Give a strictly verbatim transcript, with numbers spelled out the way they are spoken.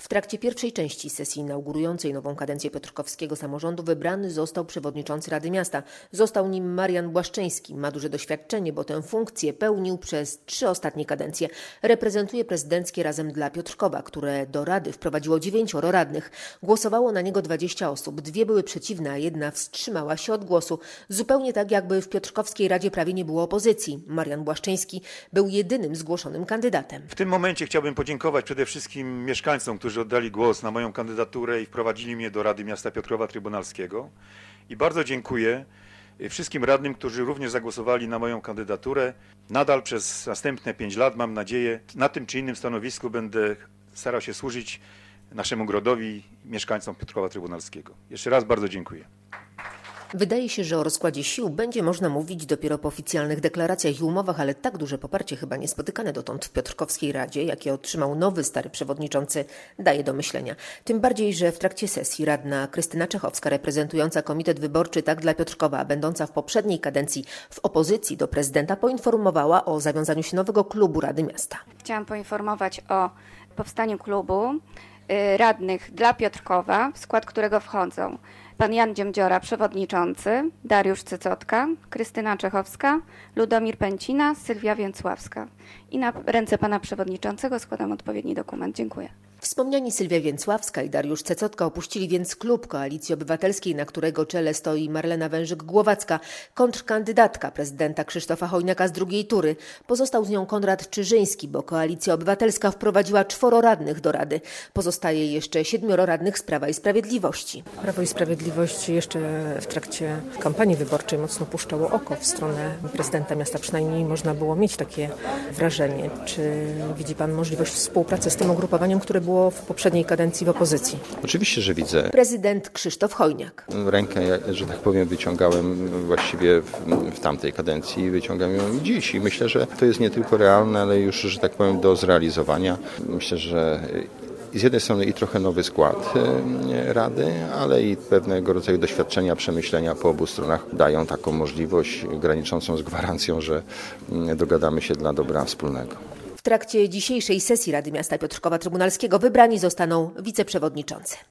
W trakcie pierwszej części sesji inaugurującej nową kadencję piotrkowskiego samorządu wybrany został przewodniczący Rady Miasta. Został nim Marian Błaszczyński. Ma duże doświadczenie, bo tę funkcję pełnił przez trzy ostatnie kadencje. Reprezentuje prezydenckie Razem dla Piotrkowa, które do Rady wprowadziło dziewięcioro radnych. Głosowało na niego dwadzieścia osób. Dwie były przeciwne, a jedna wstrzymała się od głosu. Zupełnie tak, jakby w Piotrkowskiej Radzie prawie nie było opozycji. Marian Błaszczyński był jedynym zgłoszonym kandydatem. W tym momencie chciałbym podziękować przede wszystkim mieszkańcom, którzy oddali głos na moją kandydaturę i wprowadzili mnie do Rady Miasta Piotrkowa Trybunalskiego. I bardzo dziękuję wszystkim radnym, którzy również zagłosowali na moją kandydaturę. Nadal przez następne pięć lat, mam nadzieję, na tym czy innym stanowisku będę starał się służyć naszemu Grodowi i mieszkańcom Piotrkowa Trybunalskiego. Jeszcze raz bardzo dziękuję. Wydaje się, że o rozkładzie sił będzie można mówić dopiero po oficjalnych deklaracjach i umowach, ale tak duże poparcie chyba niespotykane dotąd w Piotrkowskiej Radzie, jakie otrzymał nowy, stary przewodniczący, daje do myślenia. Tym bardziej, że w trakcie sesji radna Krystyna Czechowska, reprezentująca Komitet Wyborczy Tak dla Piotrkowa, będąca w poprzedniej kadencji w opozycji do prezydenta, poinformowała o zawiązaniu się nowego klubu Rady Miasta. Chciałam poinformować o powstaniu klubu radnych dla Piotrkowa, w skład którego wchodzą pan Jan Dziemdziora, przewodniczący, Dariusz Cycotka, Krystyna Czechowska, Ludomir Pęcina, Sylwia Więcławska. I na ręce pana przewodniczącego składam odpowiedni dokument. Dziękuję. Wspomniani Sylwia Więcławska i Dariusz Cecotka opuścili więc klub Koalicji Obywatelskiej, na którego czele stoi Marlena Wężyk-Głowacka, kontrkandydatka prezydenta Krzysztofa Chojnaka z drugiej tury. Pozostał z nią Konrad Czyżyński, bo Koalicja Obywatelska wprowadziła czworo radnych do Rady. Pozostaje jeszcze siedmioro radnych z Prawa i Sprawiedliwości. Prawo i Sprawiedliwość jeszcze w trakcie kampanii wyborczej mocno puszczało oko w stronę prezydenta miasta. Przynajmniej można było mieć takie wrażenie. Czy widzi pan możliwość współpracy z tym ugrupowaniem, które było w poprzedniej kadencji w opozycji? Oczywiście, że widzę. Prezydent Krzysztof Chojnak. Rękę, że tak powiem, wyciągałem właściwie w, w tamtej kadencji i wyciągam ją i dziś. I myślę, że to jest nie tylko realne, ale już, że tak powiem, do zrealizowania. Myślę, że z jednej strony i trochę nowy skład Rady, ale i pewnego rodzaju doświadczenia, przemyślenia po obu stronach dają taką możliwość graniczącą z gwarancją, że dogadamy się dla dobra wspólnego. W trakcie dzisiejszej sesji Rady Miasta Piotrkowa Trybunalskiego wybrani zostaną wiceprzewodniczący.